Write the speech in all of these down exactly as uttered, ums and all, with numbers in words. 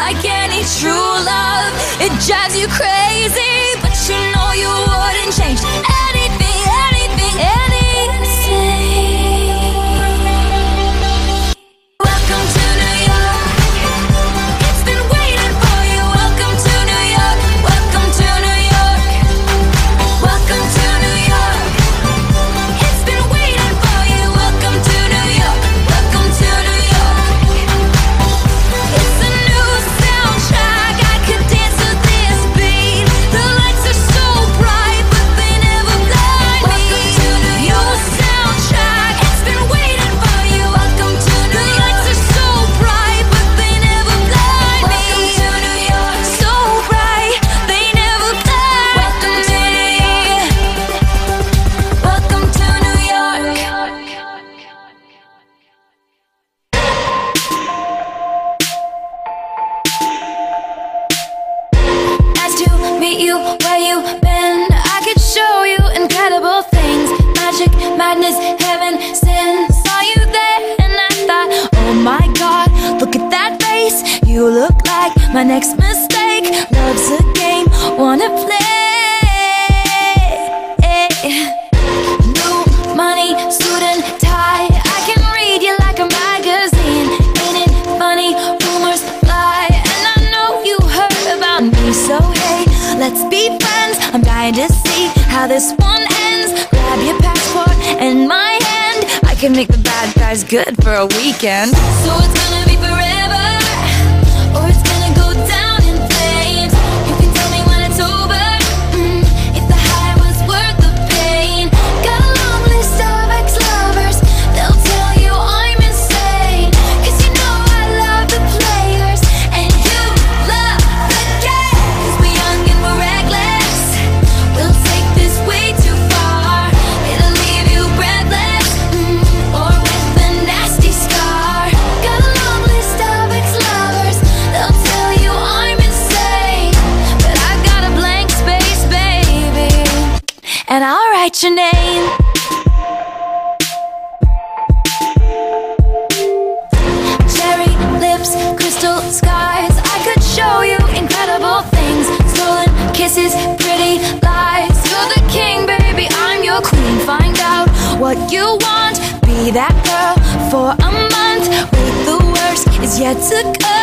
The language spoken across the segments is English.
like any true love. It drives you crazy, but you know you wouldn't change anything, anything, anything. Welcome to New York. It's been waiting for you. Welcome to New York. Welcome to New York. Welcome to New York. It's been waiting for you. Welcome to New York. Welcome to New York. It's a new soundtrack. I could dance to this beat. The lights are so bright, but they never blind me. Welcome to New York. Soundtrack. It's been waiting for you. Welcome to New York. The lights are so bright, but they never blind me. Welcome to New York. So bright, they never blind. Welcome to New York. Welcome to New York. Nice to meet you where you been. I could show you incredible things. Magic, madness, heaven, sin. Saw you there and I thought, oh my God, look at that face. You look like my next mistake. Love's a game, wanna play. New money, suit and tie. I can read you like a magazine. Ain't it funny? Rumors fly, and I know you heard about me. So hey, let's be friends. I'm dying to see how this one ends. Grab your passport and my hand. I can make the bad guys good for a weekend. So it's gonna be forever, or it's gonna go down in flames. You can tell me when it's over, mm, if the high was worth the pain. Got a long list of ex-lovers. They'll tell you I'm insane, 'cause you know I love the players and you love the game. 'Cause we're young and we're reckless. We'll take this way too far. It'll leave you breathless, mm, or with a nasty scar. Got a long list of ex-lovers. They'll tell you I'm insane, but I've got a blank space, baby, and I'll write your name. Cherry lips, crystal skies. I could show you incredible things. Stolen kisses, pretty lies. You're the king, baby, I'm your queen. Find out what you want. Be that girl for a month. Wait, the worst is yet to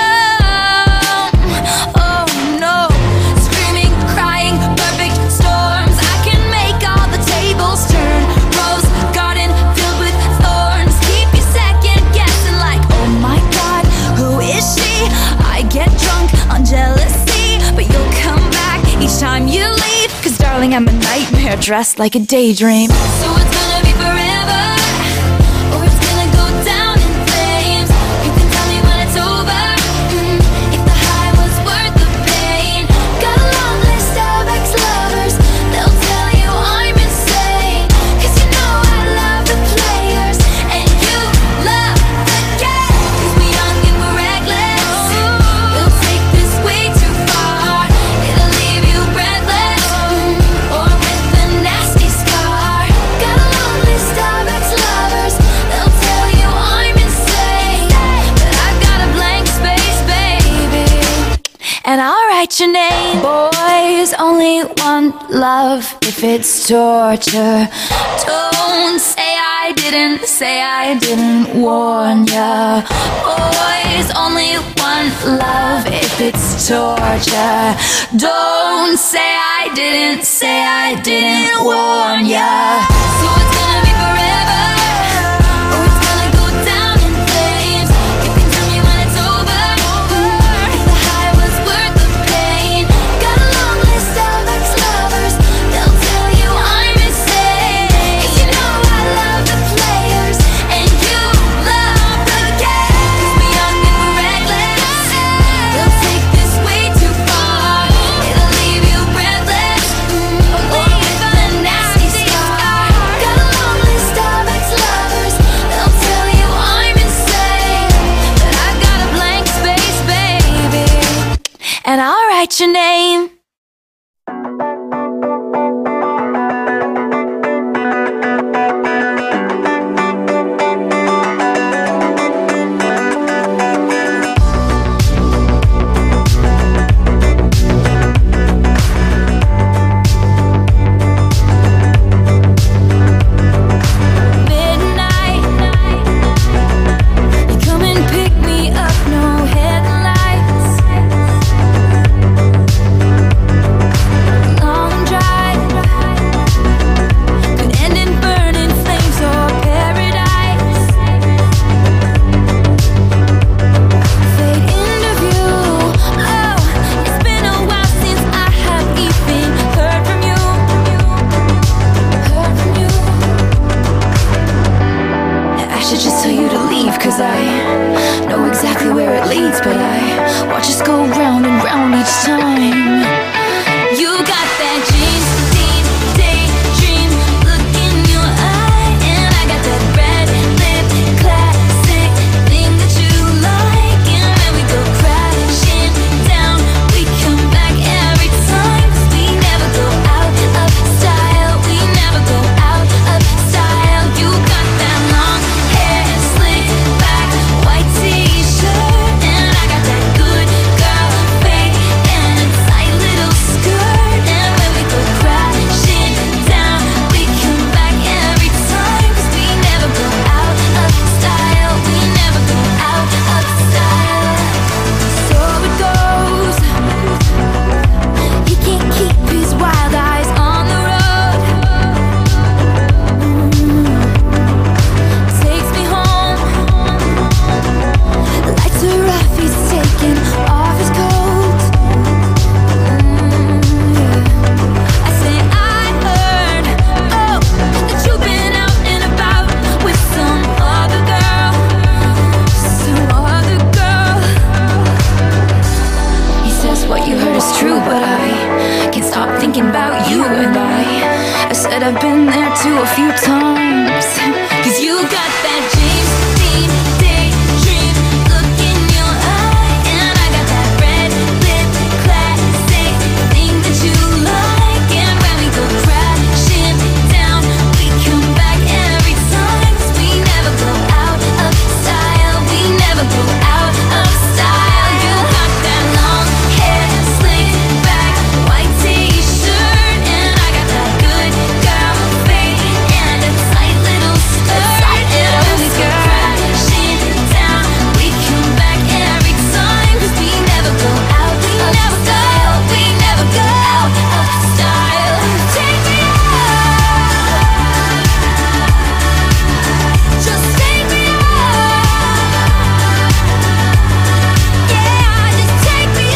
come. Oh no. Screaming, crying, perfect storms. I can make all the tables turn. Rose garden filled with thorns. Keep you second guessing like, oh my God, who is she? I get drunk on jealousy, but you'll come back each time you leave. 'Cause darling, I'm a nightmare dressed like a daydream. So it's gonna be forever, or it's gonna go down in flames. You can tell me when it's over, mm, if the high was worth the pain. Got a long list of ex-lovers. They'll tell you I'm insane, 'cause you know I love the players and you love the game. 'Cause we're young and we're reckless. We'll take this way too far. It'll leave you breathless, mm, or with a nasty scar. Got a long list of ex-lovers. They'll tell you I'm insane, but I've got a blank space, baby, and I'll write your name. Boys only want love if it's torture. Don't say I didn't, say I didn't warn ya. Boys only want love if it's torture. Don't say I didn't, say I didn't warn ya. So it's gonna be forever, or it's gonna go down in flames. You can tell me when it's over, mm, if the high was worth the pain. Got a long list of ex-lovers. They'll tell you I'm insane, 'cause you know I love the players and you love the game. 'Cause we're young and we're reckless. We'll take this way too far. It'll leave you breathless, mm, or with a nasty scar. Got a long list of ex-lovers. They'll tell you I'm insane, but I've got a blank space, baby, and I'll write your name. messages tell you to leave, cause I know exactly where it leads, but I watch us go round and round each time. You got that dream, deep, daydream look in your eye, and I got that red lip classic thing that you like. And when we go crashing down, we come back every time, 'cause we never go out of style. We never go out of style. You got that long hair, slick back, white t-shirt, and I got that good girl fake and a tight little skirt. And when we go crashing down, we come back every time, 'cause we never go out of style. We never go out of style. So it goes. He can't keep his wild eyes on the road. Mm. Takes me home. The lights are off, he's taking off his coat. Mm, yeah. I say I heard, oh, that you've been out and about with some other girl, some other girl. He says what you heard is true, but I can't stop thinking about you. And I, I said I've been there too a few times. 'Cause you got that James Dean daydream look in your eye, and I got that red lip classic thing that you like. And when we go crashing down, we come back every time, 'cause we never go out of style. We never go out of style. You got that long hair, slick back, white t-shirt, and I got that good girl fake and a tight little skirt. And when we go crashing down, we come back every time, 'cause we never go out of style. We never go out of style. Take me out, just take me out. Yeah, just take me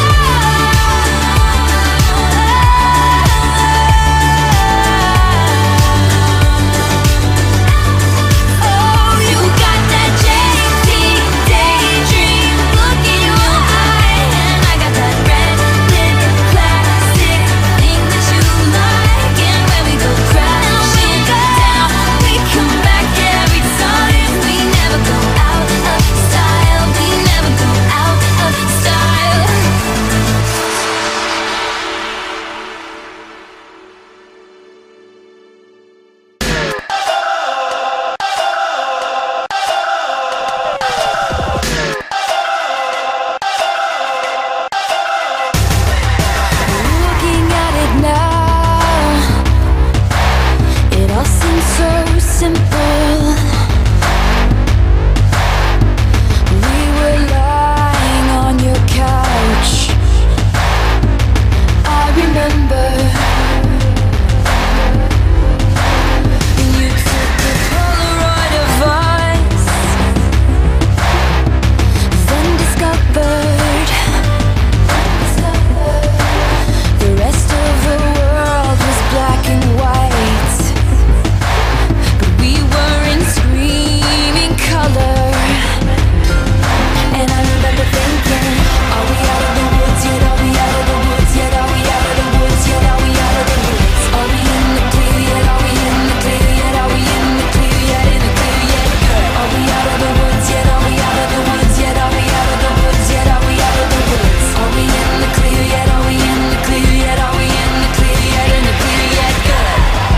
out. Oh, you got that J T daydream look in your eye, and I got that red lip classic thing that you like. And when we go crashing down, we come back every time. We never go out of style. We never go out of style. Looking at it now, it all seems so simple. We were lying on your couch. I remember. And you took a Polaroid of us, then discovered the rest of the world was black and white, but we were in screaming color. And I remember thinking, are we out of the woods yet? Are we out of the woods yet? Are we out of the woods yet? Are we out of the woods? Are we in the clear yet? Are we in the clear yet? Are we in the clear yet? In the clear yet? Are we out of the woods yet? Are we out of the woods yet? Are we out of the woods yet? Are we out of the woods? Are we in the clear yet? Are we in the clear yet? Are we in the clear yet? In the clear yet? Good.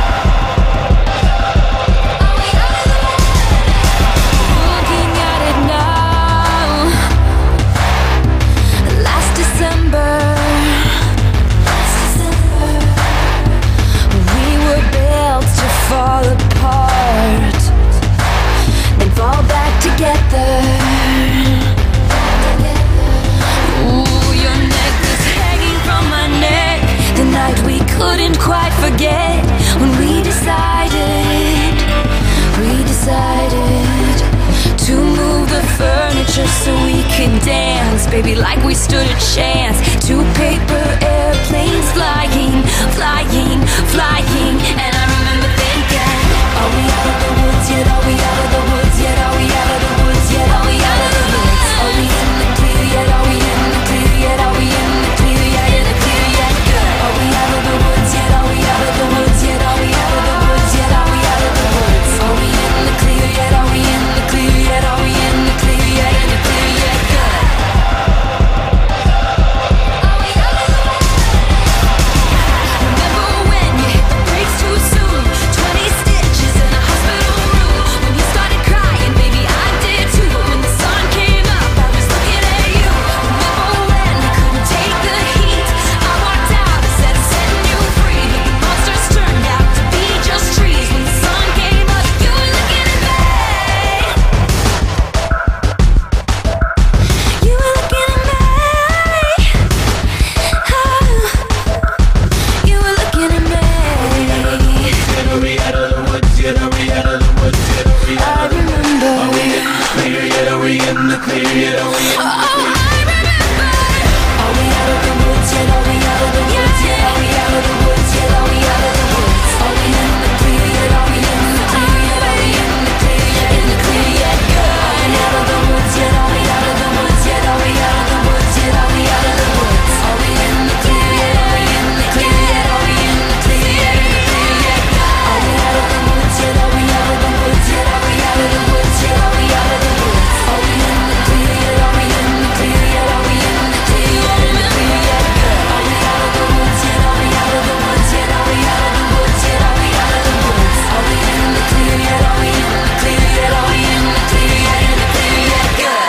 Are we out of the woods? Looking at it now, last December, last December, we were built to fall apart, then fall back together. Ooh, your neck was hanging from my neck the night we couldn't quite forget, when we decided, we decided to move the furniture so we could dance, baby, like we stood a chance. Two paper airplanes flying, flying, flying. And I remember thinking, are we out of the woods yet? Are we out of the woods yet? Are we out in the clear yet? Are we in the Oh, clear? I remember. Are we out of the woods yet? Are we out of the woods yet? Are we out of the woods yet? Are we out of the woods? Are we in the clear yet? Are we in the clear yet? Are we in the clear yet? In the clear yet? Are we out of the woods yet? Are we out of the woods yet? Are we out of the woods yet? Are we out of the woods? Are we in the clear yet? Are we in the clear yet? Are we in the clear yet? In the clear yet? Are we out of the woods yet? Are we out of the woods yet? Are we out of the woods yet? Are we out of the woods? Are we in the clear yet? Are we in the clear yet? Are we in the clear yet? In the clear yet? Are we out of the woods yet? Are we out of the woods yet? Are we out of the woods yet? Are we out of the woods? Are we in the clear yet? Are we in the clear yet? Are we in the clear yet? In the clear yet? Good.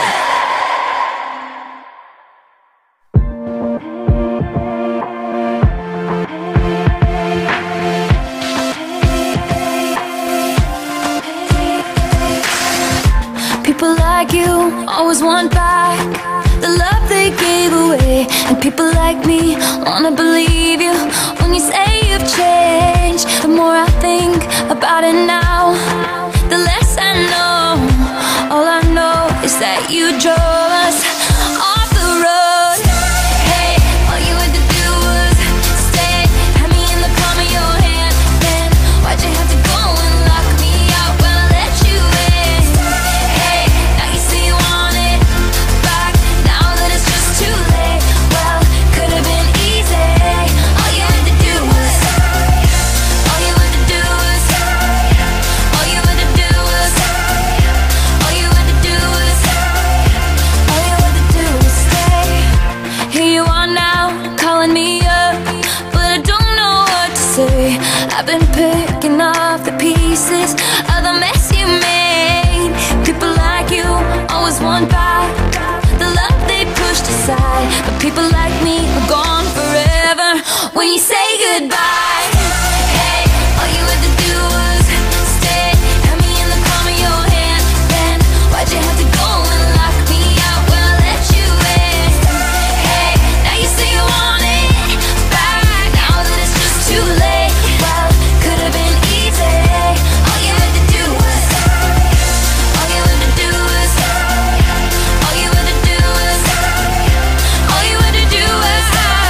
People like you always want back the love they gave away, and people like me wanna believe you when you say you've changed. The more I think about it now, the less I know. All I know is that you drove us off the road. Hey, all you had to do was stay, had me in the palm of your hand. Then why'd you have to go and lock me out when I let you in? Hey, now you say you want it back, now that it's just too late. Well, could have been easy. All you had to do was, all you had to do was, all you had to do was, all you had to do was, all you had to do was stay. Here you are now, calling me up, but I don't know what to say. I've been picking up the pieces of the mess you made. People like you always want back the love they pushed aside, but people like me are gone forever when you say goodbye. Hey, all you had to do was stay, had me in the palm of your hand. Then why'd you have to go and lock me out when I let you in? Hey, now you say you want it back, now that it's just too late. Well, could have been easy. All you had to do was, all you had to do was, all you had to do was, all you had to do was.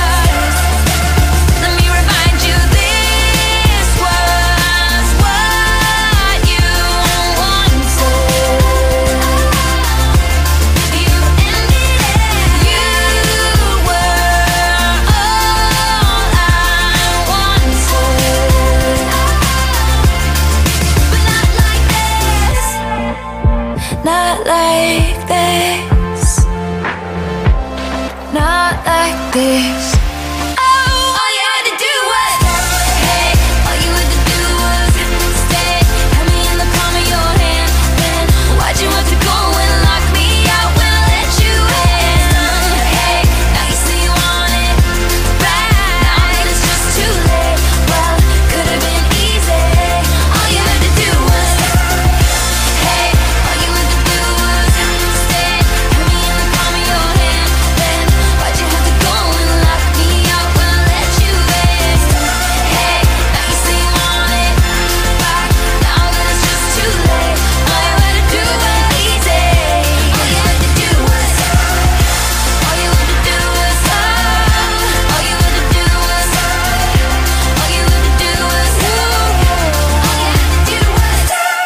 Let me remind you, this was what you wanted. You ended it. You were all I wanted, but not like this. Not like this. Not like this. Oh, all you had to do was, hey, all you had to do was stay, had me in the palm of your hand. Then why'd you have to go and lock me out when I let you in? Hey, now you say you want it back, now that it's just too late. Well, could have been easy. All you had to do was, hey, all you had to do was stay, had me in the palm of your hand. Then why'd you have to go and lock me out when I let you in? Hey, now you say you want it back, now that it's just too late. All you had to do was easy. All you had to do was, all you had to do was, all you had to do was, all you had to do was, all you had to do was.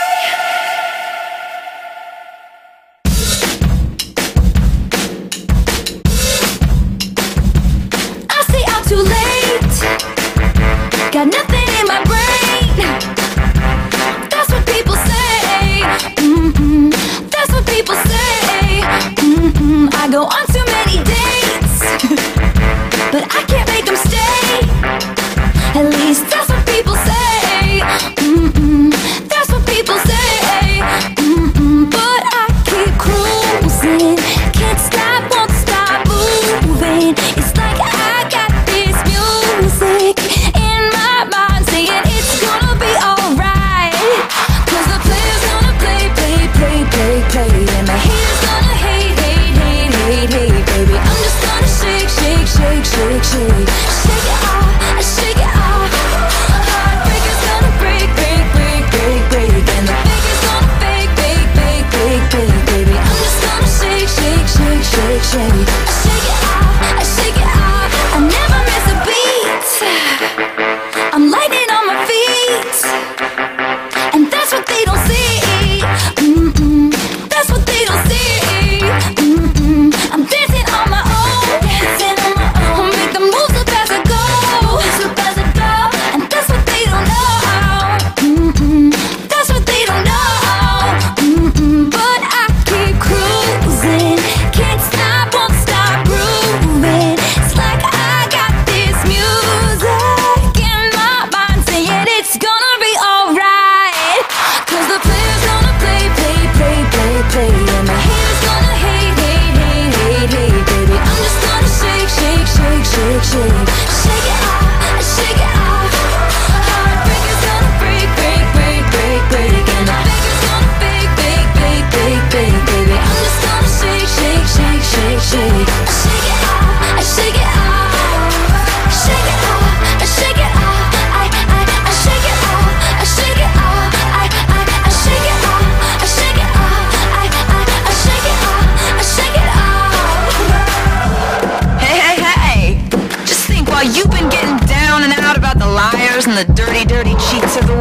I stay out too late, got nothing in my brain. That's what people say. Mm-mm. That's what people say. Mm-mm. I go on too many dates, but I can't make them stay. At least that's what people say. Mm-mm. That's what people say. Mm-mm. But I keep cruising, can't stop, won't stop moving. It's like I got this music in my mind saying it's gonna be alright. 'Cause the player's gonna play, play, play, play, play, and the haters gonna hate, hate, hate, hate, hate, baby. I'm just gonna shake, shake, shake, shake, shake.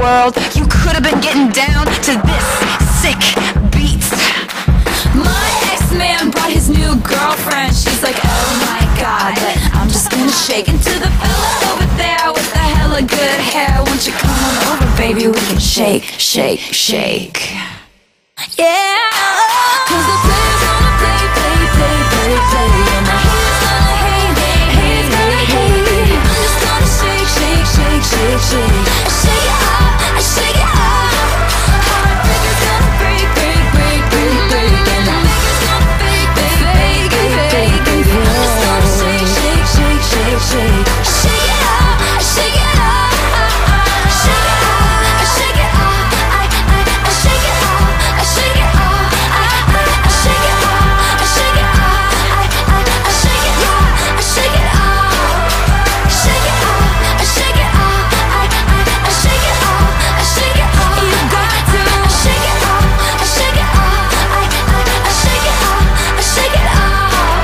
world. You could have been getting down to this sick beat. My ex-man brought his new girlfriend. She's like, oh my god, but I'm just gonna shake into the fella over there with the hella good hair. Won't you come on over, baby, we can shake, shake, shake. Yeah, cause the players gonna play, play, play, play, play, and the haters gonna hate, hate, hate, hate, hate. I'm just gonna shake, shake, shake, shake, shake. I shake it up, I shake it up. Heartbreakers gonna break, break, break, break, break, and the makers gonna fake, fake, fake, fake, fake. I'm just gonna shake, shake, shake, shake, shake. I shake it up, I shake it up. Shake it up, I shake it up. I, I, I shake it up, I shake it up. I, I, I shake it up, I shake it up. I, I, I shake it up, I shake it up. Shake it up, I shake it up. I, I, I shake it up, I shake it up. You got to shake it up, I shake it up. I, I, I shake it up, I shake it up.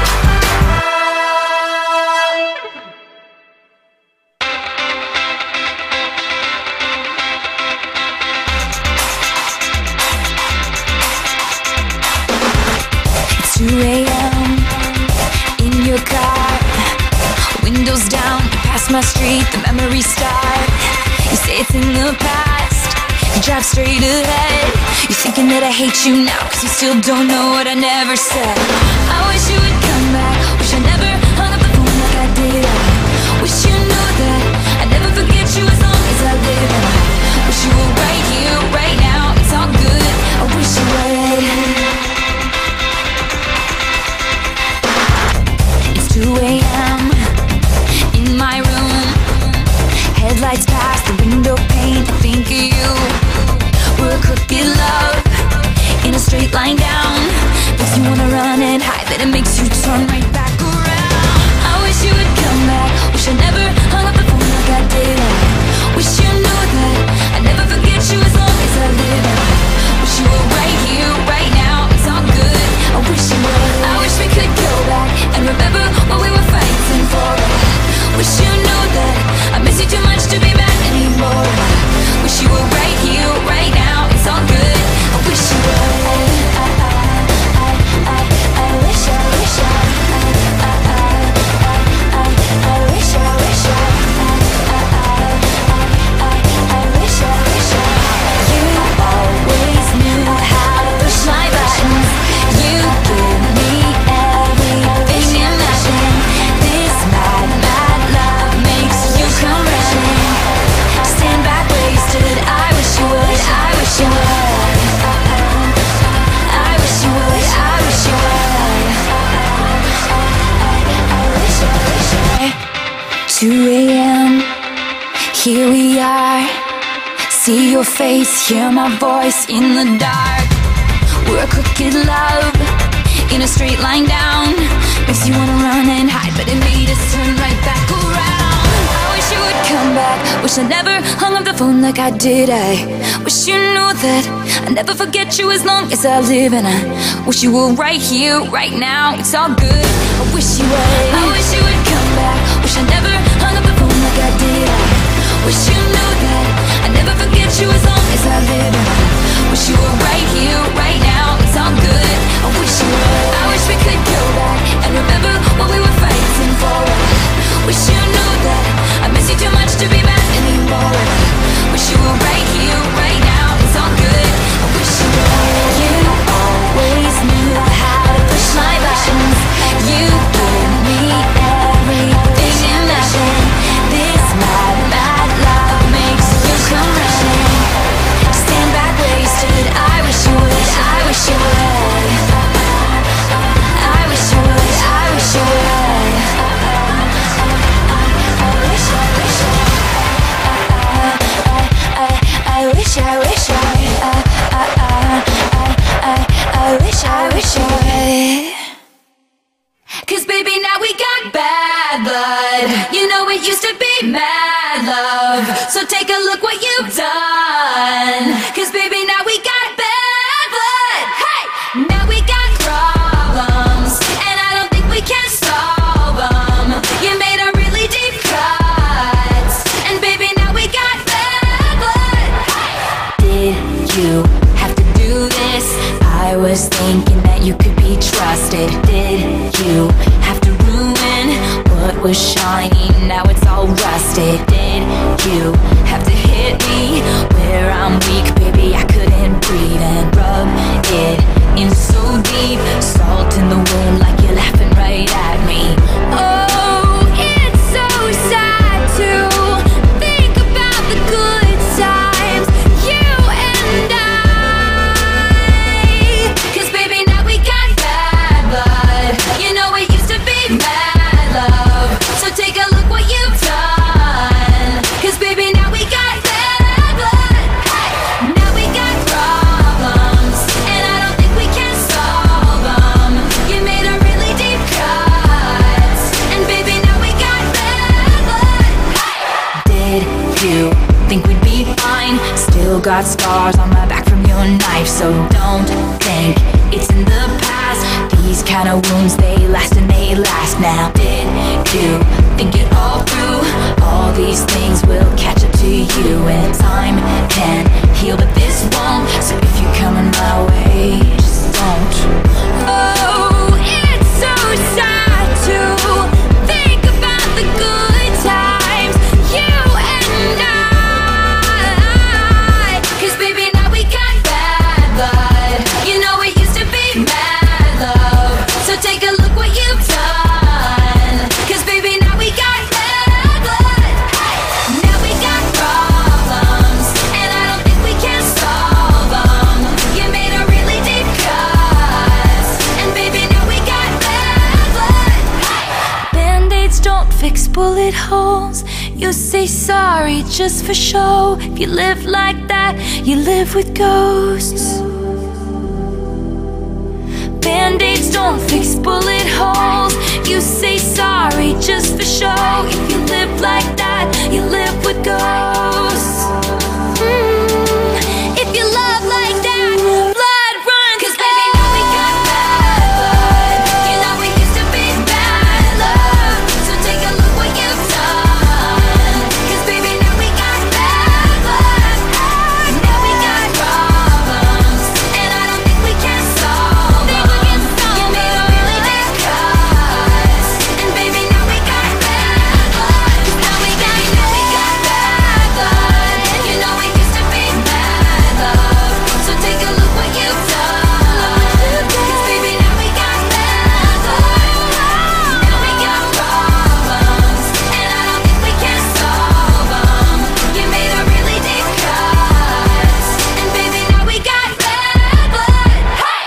It's two a m in your car, windows down, you pass my street, the memories start. You say it's in the past, you drive straight ahead. You're thinking that I hate you now, cause you still don't know what I never said. I wish you would come back, wish I never hung up the phone like I did. I wish you knew that I'd never forget you as long as I live. And I wish you were right here, right now, it's all good, I wish you would. It's two a m in my room, headlights past the window pane. Think of you, we're a crooked love in a straight line down. Makes you wanna run and hide, but it makes you turn right back around. I wish you would come back, wish I never hung up the phone like I did. I wish you knew that I'd never forget you as long as I live. I wish you were right here, right now, it's all good, I wish you would. I wish we could go back and remember what we were fighting for. Wish you knew that I miss you too much to be mad anymore. Wish you were right here, right now, it's all good, I wish you would. I, I, I, I, I wish, I wish, I, I, I, I, I, I wish, I wish, I, I, I, I, I wish, I wish, I. You always knew how to push my buttons. You give me everything you imagine. This mad, mad love makes you come running. Stand back wasted, I wish you would, I wish you would. I wish you would, I wish you would. I wish, I wish you would. two a m, here we are. See your face, hear my voice in the dark. We're a crooked love in a straight line down. Makes you wanna run and hide, but it made us turn right back around. I wish you would come back, wish I never hung up the phone like I did. I wish you knew that I'd never forget you as long as I live. And I wish you were right here, right now, it's all good, I wish you would. I wish you would come back, wish I never hung up the phone like I did. I wish you knew that I'd never forget you as long as I live. And I wish you were right here, right now, it's all good, I wish you would. I wish we could go back and remember what we were fighting for. Wish you knew that I miss you too much to be mad anymore. Wish you were right here, right now, it's all good, I wish you would. You always knew how to push my buttons. You give me everything you imagine. This mad, mad love makes you come running. Stand back wasted, I wish you would, I wish you would. I wish you would, I wish you would. I wish, I wish, I, I, I wish, I wish, I, I, I, I, I wish, I wish I would. Cause baby, now we got bad blood. You know it used to be mad love. So take a look what you've done. Cause baby, now we got bad blood. Hey! Now we got problems, and I don't think we can solve them. You made a really deep cut, and baby, now we got bad blood. busted. Did you have to ruin what was shiny? Now it's all rusted. Did you have to hit me where I'm weak? Baby, I couldn't breathe and rub it in so deep. Salt in the wound like you're laughing right at me. Oh, it's so sad to think about the good times, you and I. Cause baby, now we got bad blood. You know it used to be mad love. So take a look what you've done. Cause baby, now we got bad blood. Now we got problems, and I don't think we can solve them. You made a really deep cut, and baby, now we got bad blood. Did you think we'd be fine? Still got scars on my back from your knife. So don't think it's in the past. These kind of wounds, they last and they last. Now did you think it all through? All these things will catch up to you, and time can heal, but this won't. So if you're coming my way, just don't. Oh, it's so sad to think about the good times, you and I. Cause baby, now we got bad blood. You know it used to be mad love. So take a look what you've done. Cause baby, now we got bad blood. Now we got problems, and I don't think we can solve them. You made a really deep cut, and baby, now we got bad blood. Band-aids don't fix bullet holes. You say sorry just for show. If you live like that, you live with ghosts. Band-aids don't fix bullet holes. You say sorry just for show. If you live like that, you live with ghosts. Mm, if you love like that, blood run. Cause baby, now we got bad blood. You know we used to be bad love. So take a look what you've done. Cause baby, now we got bad blood. Now we got problems, and I don't think we can solve them. You made a really deep cut, and baby, now we got bad blood. Now we got, now we got bad blood. You know it used to be bad love. So take a look what you've done. Cause baby, now we got bad blood. Now we got problems, and I don't think we can solve them. You made a really deep cut, and baby, now we got bad blood. Hey!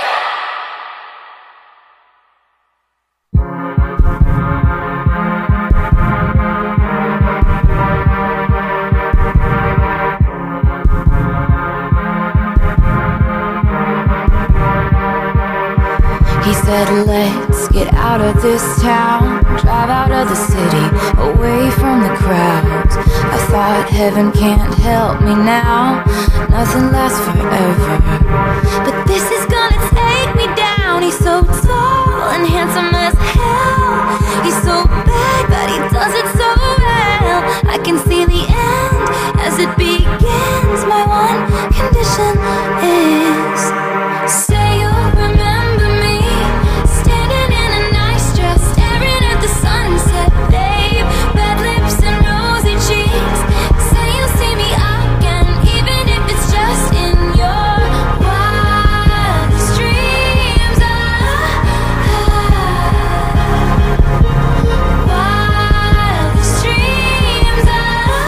He said, let's get out of this town, drive out of the city, away from the crowds. I thought heaven can't help me now, nothing lasts forever. But this is gonna take me down. He's so tall and handsome as hell. He's so bad, but he does it so well. I can see the end as it begins. My one condition is, say you'll remember me, standing in a nice dress, staring at the sunset, babe. Red lips and rosy cheeks. Say you'll see me again, even if it's just in your wildest dreams. Ah, ah, wildest dreams. Ah,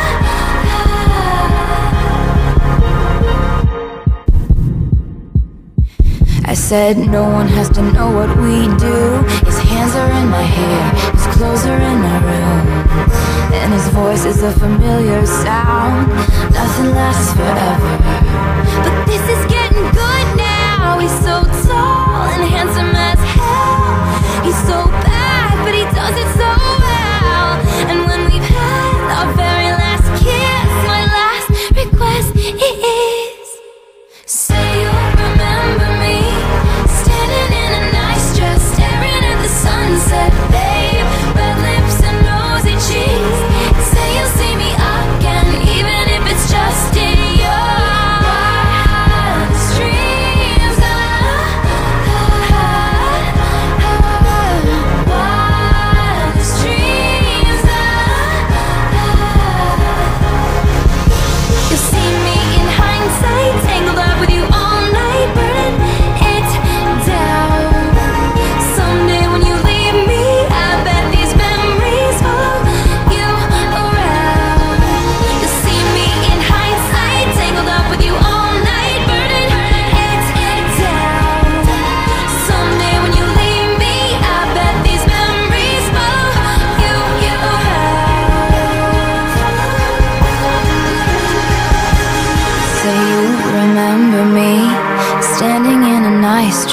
ah. I said no one has to know what we do. His hands are in my hair, his clothes are in my room, and his voice is a familiar sound. Nothing lasts forever, but this is getting good now. He's so tall and handsome as hell. He's so bad, but he does it so well. And when we've had our very last kiss, my last request is, say you'll remember me, standing in a nice dress, staring at the sunset, babe. Red lips and rosy cheeks. Say you'll see me again, even if it's just in your wildest dreams. Ah, ah, ah.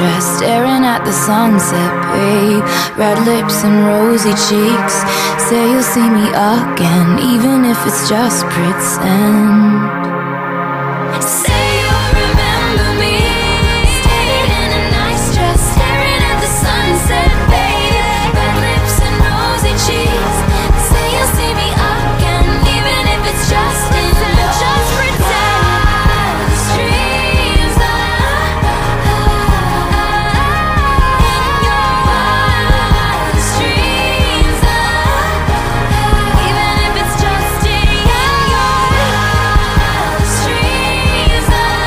dress, staring at the sunset, babe. Red lips and rosy cheeks. Say you'll see me again, even if it's just pretend. Say you'll remember me, staying in a nice dress, staring at the sunset, babe. Red lips and rosy cheeks. Say you'll see me again, even if it's just in just pretend. Dreams are in your wildest dreams are, even if it's just in your wildest dreams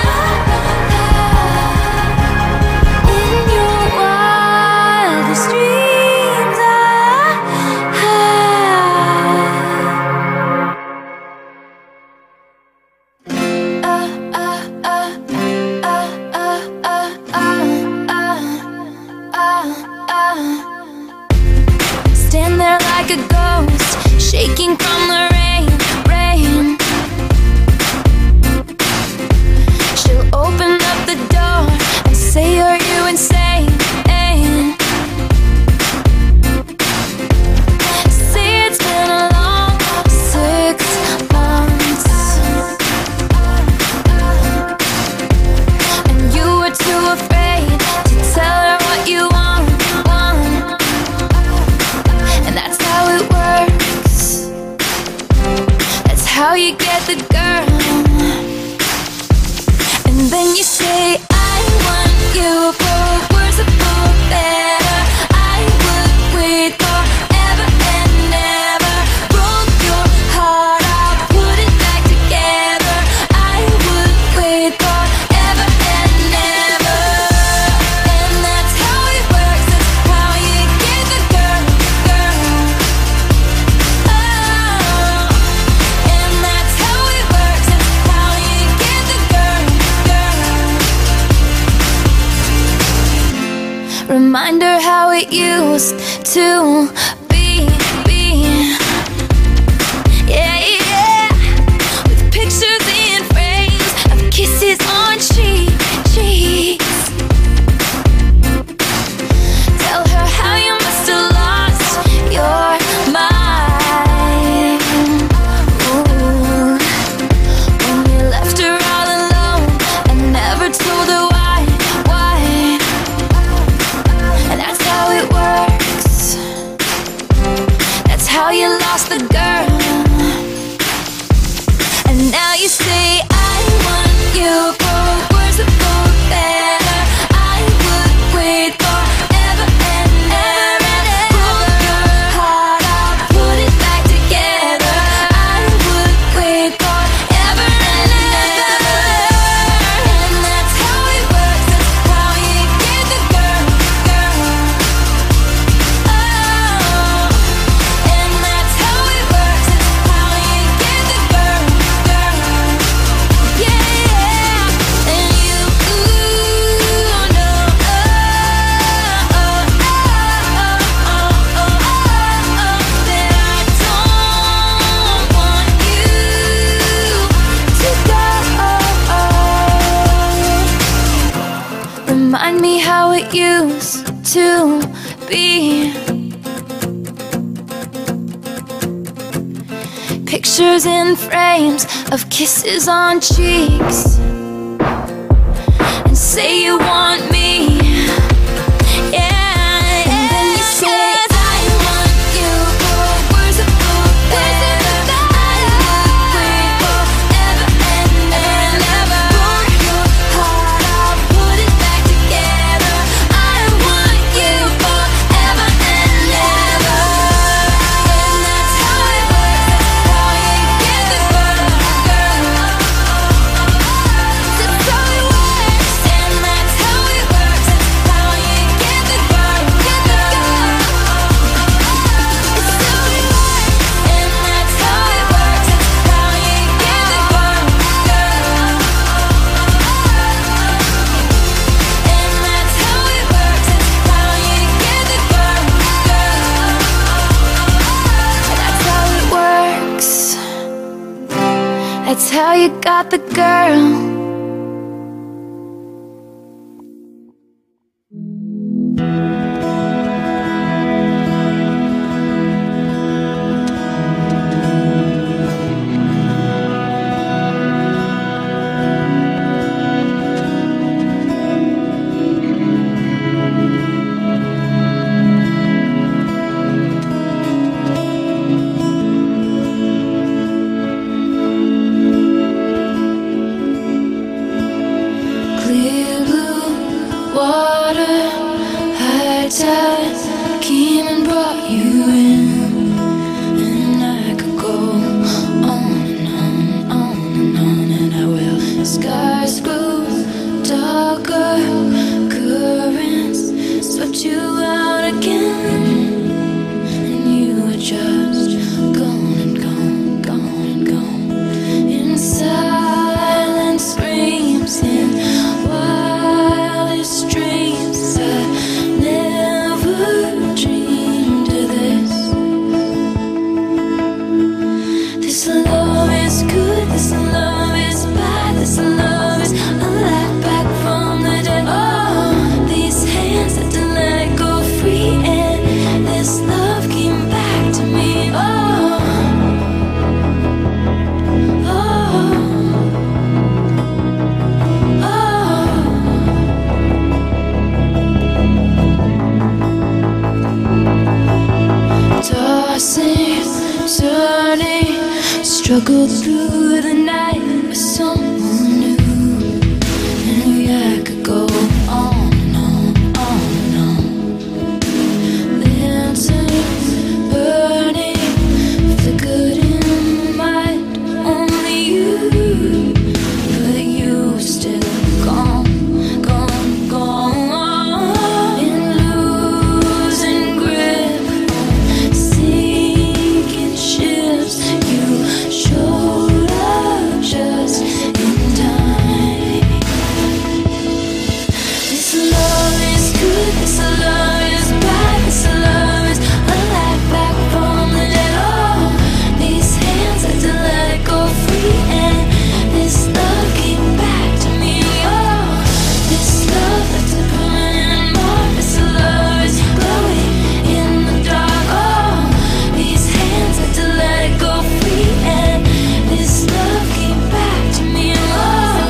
are, in your wildest dreams stand there like a ghost, shaking from the rain, rain. She'll open up the door and say, are you insane? Say it's been a long six months and you were too afraid to tell her what you want, want. And that's how it works. That's how you get the girl. And then you say, I want you for worse or for better. I would wait forever and ever. Broke your heart, I'll put it back together. I would wait forever and ever. And that's how it works. That's how you get the girl, girl. Oh, and that's how it works. That's how you get the girl, girl. Remind her how it used to be, be. Yeah, yeah. With pictures in frames of kisses on cheek, cheeks. Tell her how you must have lost your mind. Ooh. When you left her all alone and never told her why, why. And that's how it works. That's how you lost the girl. And now you say, I want you for worse or for better. I would wait forever and ever. Broke your heart, I'll put it back together. I would wait forever and ever. And that's how it works. That's how you get the girl, girl. Oh, and that's how it works. That's how you get the girl, girl. Yeah, yeah. And you know, oh, oh, oh, oh, oh, oh, oh, that I don't want you to go. Remind me how it used to be. Pictures in frames of kisses on cheeks. And say you want me. Yeah. And then you say, I want you for worse or for better. I would wait forever and ever. Broke your heart, I'll put it back together. I want you forever and ever. And that's how it works. That's how you get the girl, girl. That's how it works. And that's how it works. That's how you get the girl, get the girl. It's how it works. And that's how it works. That's how you get the girl, girl. And that's how it works. That's how you get the girl, girl. That's how it works. That's how you got the girl. left you out again, and you were just gone and gone, gone and gone. In silent screams, in wildest dreams, I never dreamed of this. This love is good, this love is bad, this love is alive back from the dead. Oh, these hands that didn't let it go free, and this love came back to me. Oh, oh, oh. Tossing, turning, struggled through the night with someone new. And I could go on and on, on and on. Lanterns burning, flickered in my mind. Only you, but you were still gone, gone, gone. In losing grip on sinking ships, you showed up just in time. This love is good, this love is bad, this love is alive back from the dead. Oh, these hands had to let it go free, and this love came back to me. Oh, this love left a permanent mark, this love is glowing in the dark. Oh, these hands had to let it go free, and this love came back to me. Oh,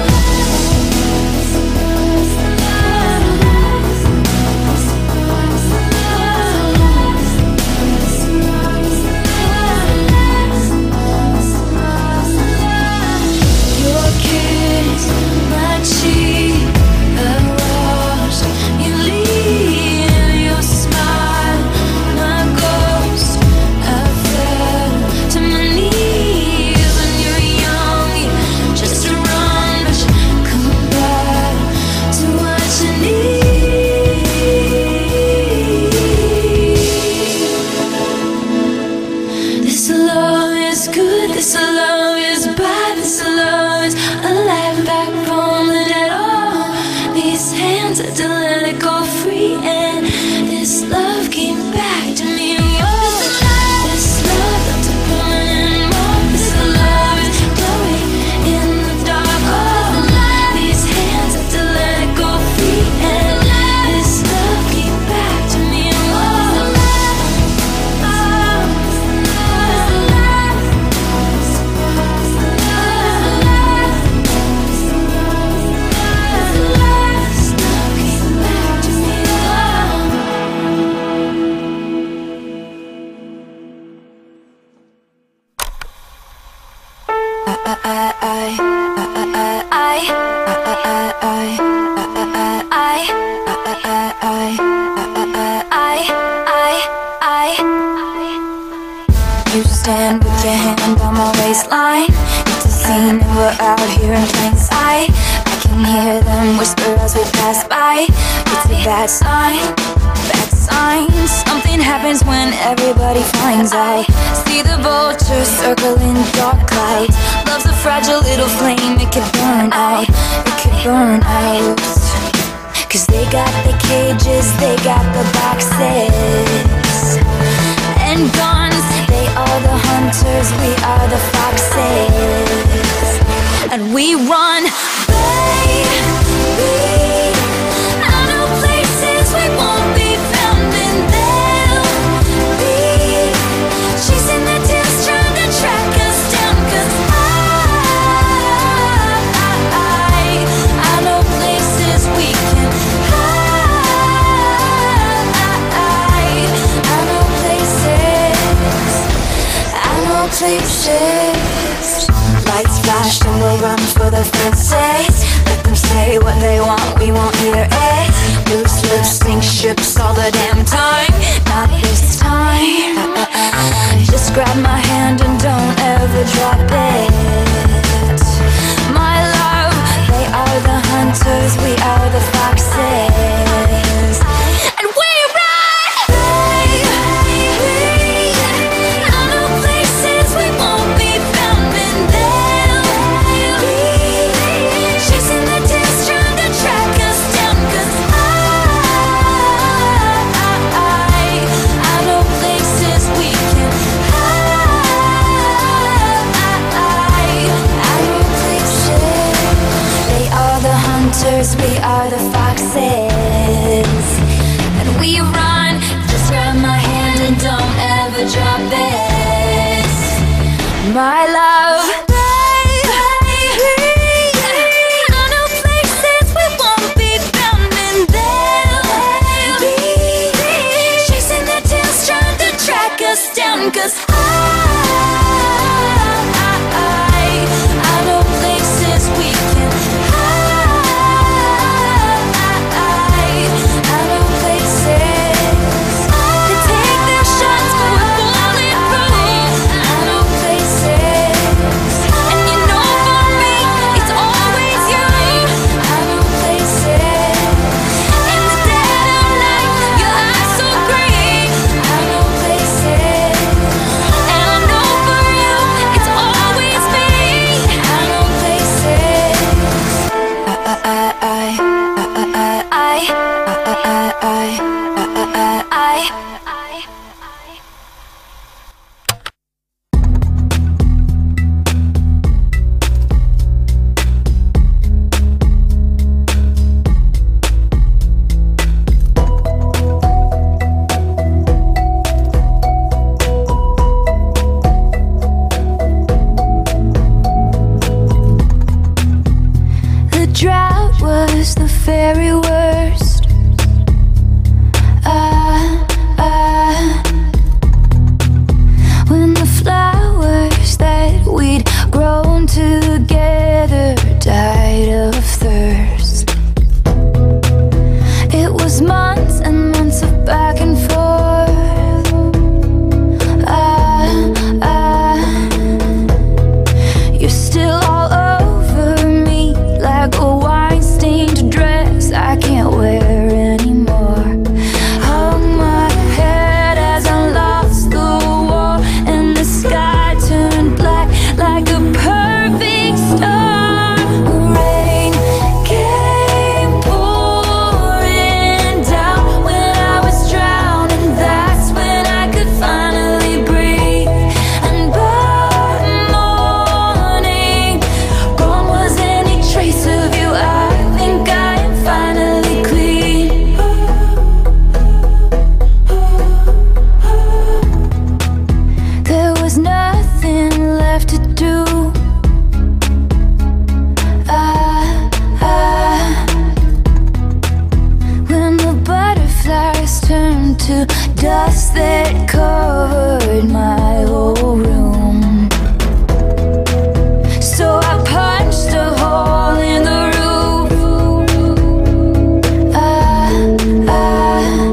your kiss, my cheek, I lost. You leave your smile, my ghost. I fell to my knees when you're young. You just run, but you come back to what you need. This love is good, this love is bad, this love is alive back from the dead. Oh, these hands had to let it go free, and this love came back to me. Oh, this love left a permanent mark, this love is glowing in the dark. Oh, these hands had to let it go free, and this love came back to me. Oh, you stand with your hand on my waistline. It's a scene and we're out here in plain sight. I can hear them whisper as we pass by. It's a bad sign, bad sign. Something happens when everybody finds out. See the vultures circling dark clouds. Love's a fragile little flame, it could burn out, it could burn out. Cause they got the cages, they got the boxes and guns. They are the hunters, we are the foxes, and we run, baby. I know places we won't be found, and they'll be chasing the tails, trying to track us down. Cause I, I, I know places we can hide. I know places, I know places. Lights flash and we'll run for the fences. Let them say what they want, we won't hear it. Loose lips sink ships all the damn time. Not this time. Just grab my hand and don't ever drop it. My love, they are the hunters, we are the foxes, and we Cause we are the foxes, and we run. Just grab my hand and don't ever drop it, my love. I know places we won't be found, and they'll be chasing their tails, trying to track us down. Cause I, I, I know places we can hide. I know places that take their shots but we're bulletproof. I know places, and you know for me it's always you. I know places, in the dead of night your eyes so green. I know places, and I know for you it's always me. I know places. I, I, I, I, I, I, I, I, I, The drought was the very worst. Ah, ah. When the flowers that we'd grown together died of thirst. It was months and months of back and forth. Ah, ah. You're still all over me like a wine-stained dress I can't wear anymore. Hung my head as I lost the war, and the sky turned black like a perfect storm. Rain came pouring down when I was drowning. That's when I could finally breathe. And by morning, gone was any trace of you. I think I am finally clean. There was nothing left to do. Ah, ah. When the butterflies turned to dust that covered my whole room. So I punched a hole in the roof. Ah, ah.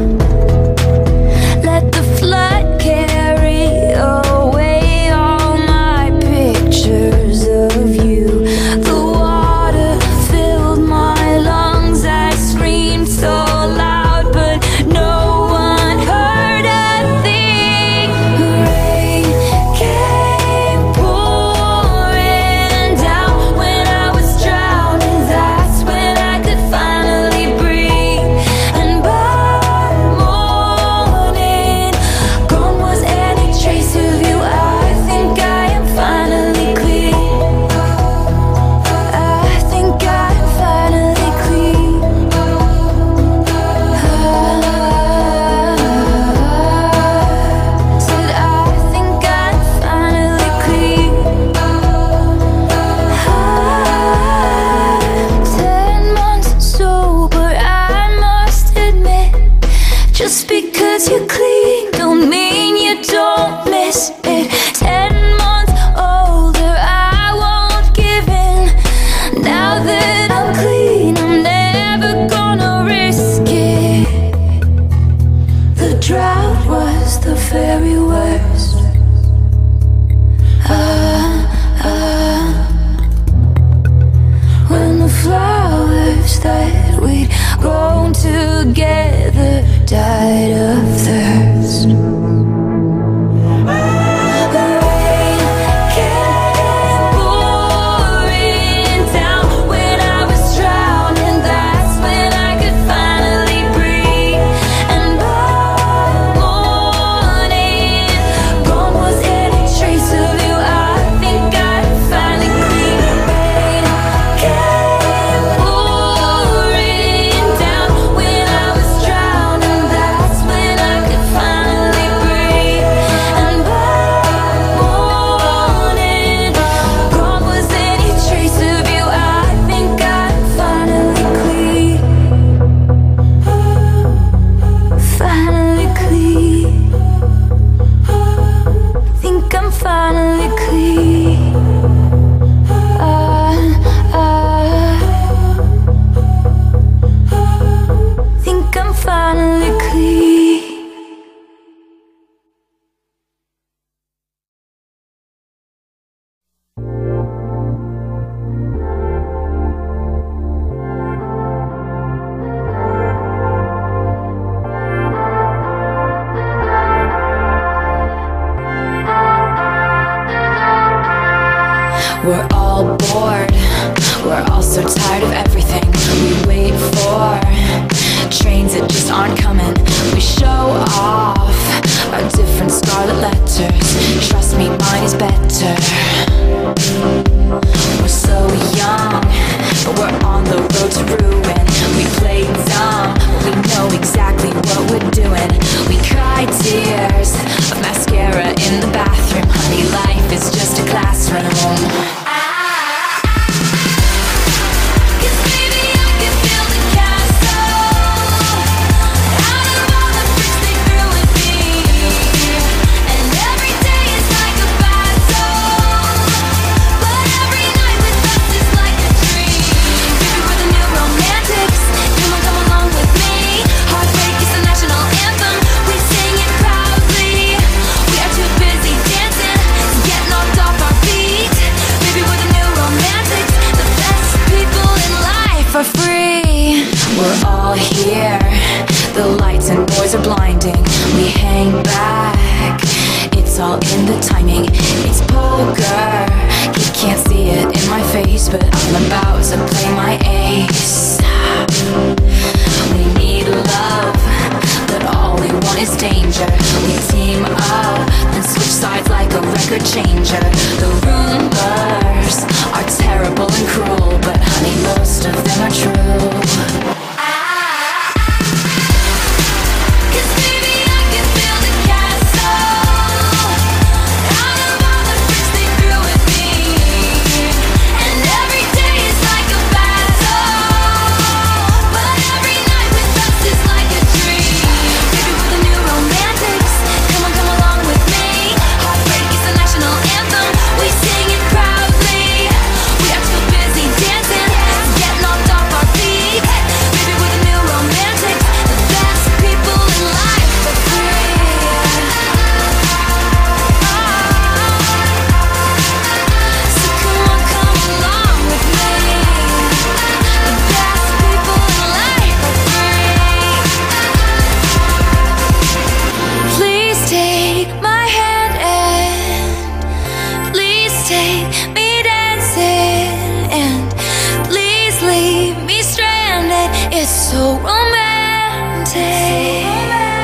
Let the flood carry away all my pictures of you. The water filled my lungs. I screamed so loud, but no one heard a thing. Rain came pouring down when I was drowning. That's when I could finally breathe. And by morning, gone was any trace of you. I think I am finally clean. I think I am finally clean. Said I think I'm finally clean. Ten months sober, I must admit. Just because you're clean don't mean you don't miss it. Ten months older, I won't give in. Now that I'm clean, I'm never gonna risk it. The drought was the very worst. Ah, ah. When the flowers that we'd grown together died of thirst. The rain came pouring down when I was drowning. That's when I could finally breathe. And by morning, gone was any trace of you. I think I'm finally clean. Rain came pouring We're all bored, we're all so tired of everything. We wait for trains that just aren't coming. We show off our different scarlet letters. Trust me, mine is better. We're so young, but we're on the road to ruin. We play dumb, but we know exactly what we're doing. We cry tears of mascara in the bathroom. Honey, life is just a classroom. For free, we're all here. The lights and noise are blinding. We hang back. It's all in the timing. It's poker. You can't see it in my face, but I'm about to play my ace. We need love, but all we want is danger. We team up and switch sides like a record changer. The rumors are terrible and cruel, but honey, most of them are true. So romantic.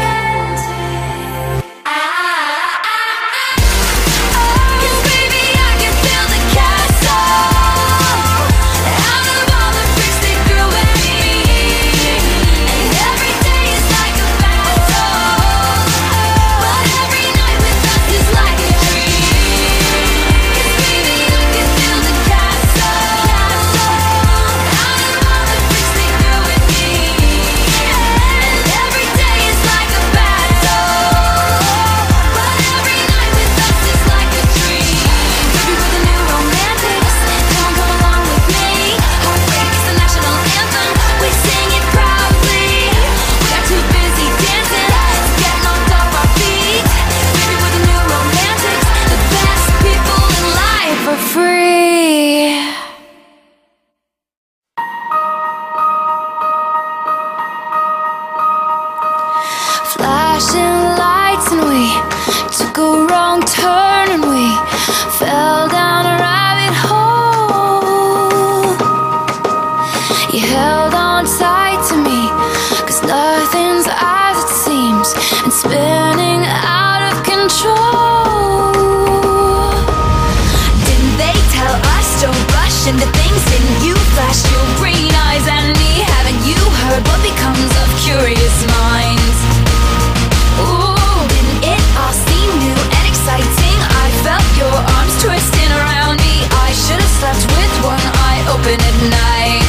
Flashing lights and we took a wrong turn and we fell down a rabbit hole. You held on tight to me, cause nothing's as it seems, and spinning out of control. Didn't they tell us don't rush into things? Didn't you flash your green eyes at me? Haven't you heard what becomes of curious minds? Ooh, didn't it all seem new and exciting? I felt your arms twisting around me. I should have slept with one eye open at night.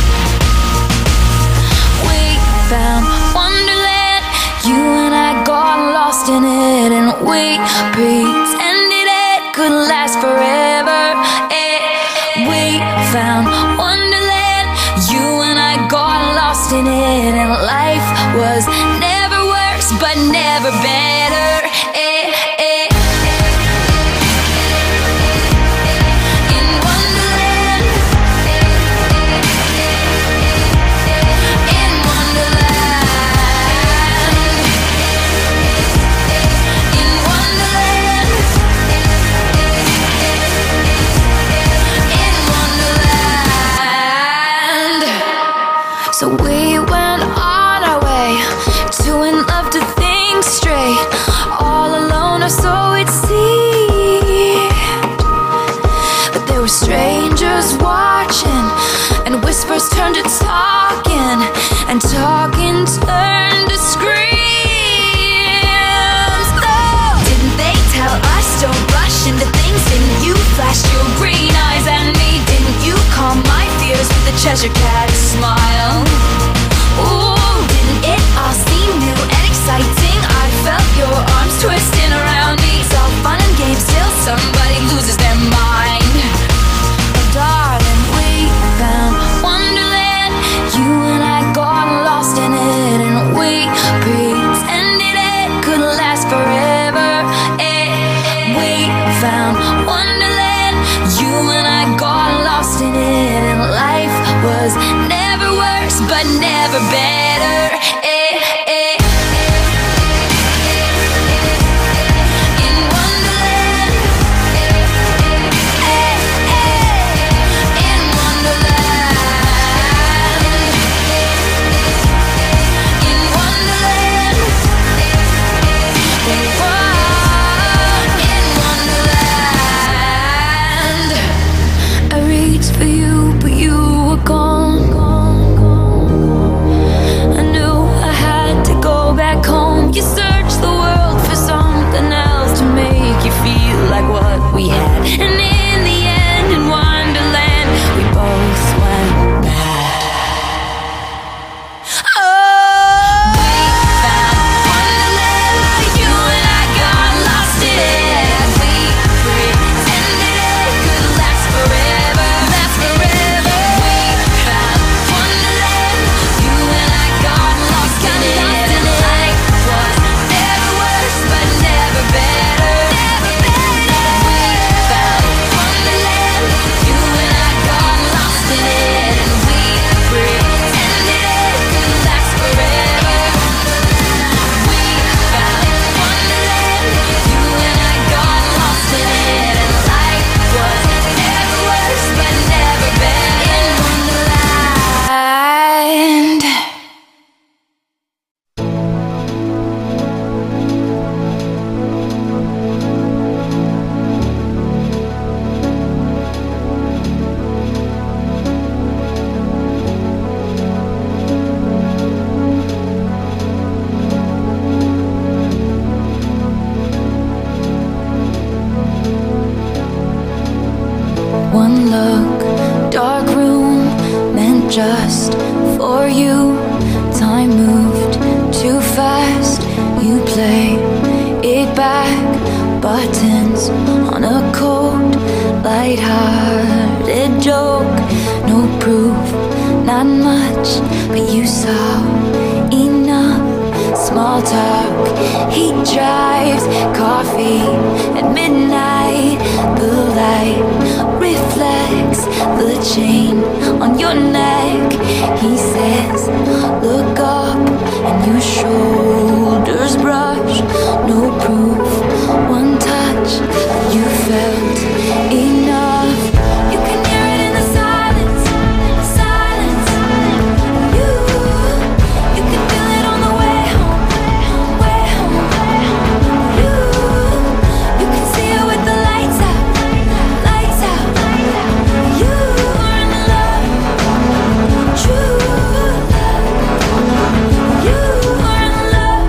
We found Wonderland, you and I got lost in it, and we pretended it could last forever. It, we found Wonderland, you and I got lost in it, and life was never worse, but never better. Eh, eh. In Wonderland, in Wonderland, in Wonderland, in Does your cat smile? Ooh, didn't it all seem new and exciting? I felt your arms twisting around me. It's all fun and games till somebody loses their mind. Oh darling, we found Wonderland. You and I got lost in it, and we pretended it could last forever. Eh, we found Wonderland. You and I got lost in it, and life was never worse, but never better. Eh, eh. In Wonderland. Eh, eh. In Wonderland. In Wonderland. In Wonderland. I reached for you, but you were gone. I knew I had to go back home. You searched the world for something else to make you feel like what we had. And in the end, in Wonderland, we both went mad. Oh, we found Wonderland. You and I got lost in it. We pretended it could last forever, last forever. We found Wonderland. You and I got lost in it, and life was never worse, but never better. Never better. We found Wonderland. You and I got lost in it, and we pretended it could last forever. We found Wonderland. You and I got lost in it, and life was never worse, but never better. In Wonderland. One look, dark room, meant just for you. Time moved too fast, you play it back. Buttons on a cold, light-hearted joke. No proof, not much, but you saw enough. Small talk, he drives, coffee at midnight. The light reflects the chain on your neck. He says, look up, and your shoulders brush. No proof, one touch, you felt enough. You can hear it in the silence, silence. You, you can feel it on the way home, way home. You, you can see it with the lights out, lights out. You are in love, true love. You are in love.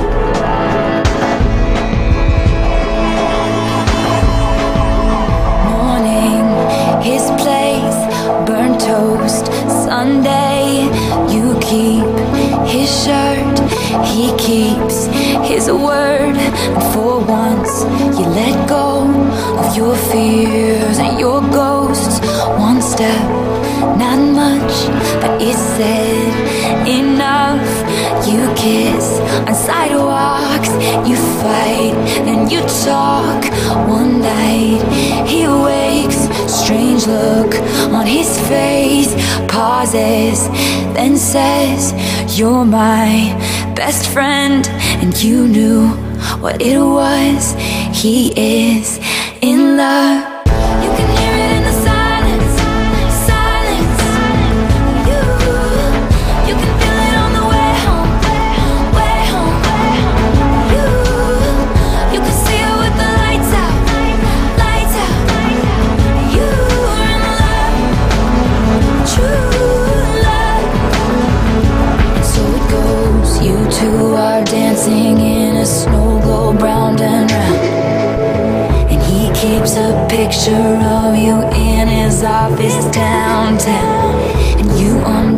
Morning, his place, burnt toast, Sunday. You keep his shirt, he keeps his word. And for once, you let go of your fears and your ghosts. One step, not much, but it said enough. You kiss on sidewalks, you fight and you talk. One night he wakes, strange look on his face. Pauses, then says, you're my best friend. And you knew what it was, he is in love. You can hear it in the silence, silence. You, you can feel it on the way home, way home. You, you can see it with the lights out, lights out. You are in love, true love. And so it goes, you two are dancing in a snow globe round and round. And he keeps a picture of you in his office downtown. And you on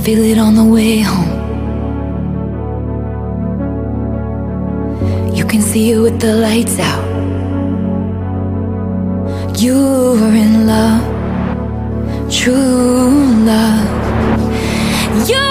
feel it on the way home. You can see it with the lights out. You're in love, true love. You